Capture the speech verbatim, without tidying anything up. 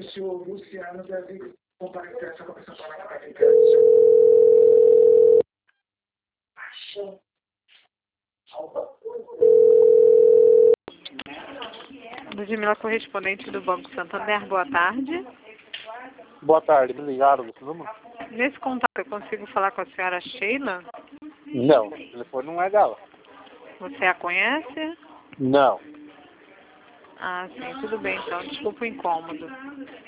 o senhor Luciano deve comparecer essa comissão parlamentar. Ludmila, correspondente do Banco Santander, boa tarde. Boa tarde, me ligaram desse número? Nesse contato eu consigo falar com a senhora Sheila? Não, o telefone não é dela. Você a conhece? Não. Ah, sim, tudo bem então, desculpa o incômodo.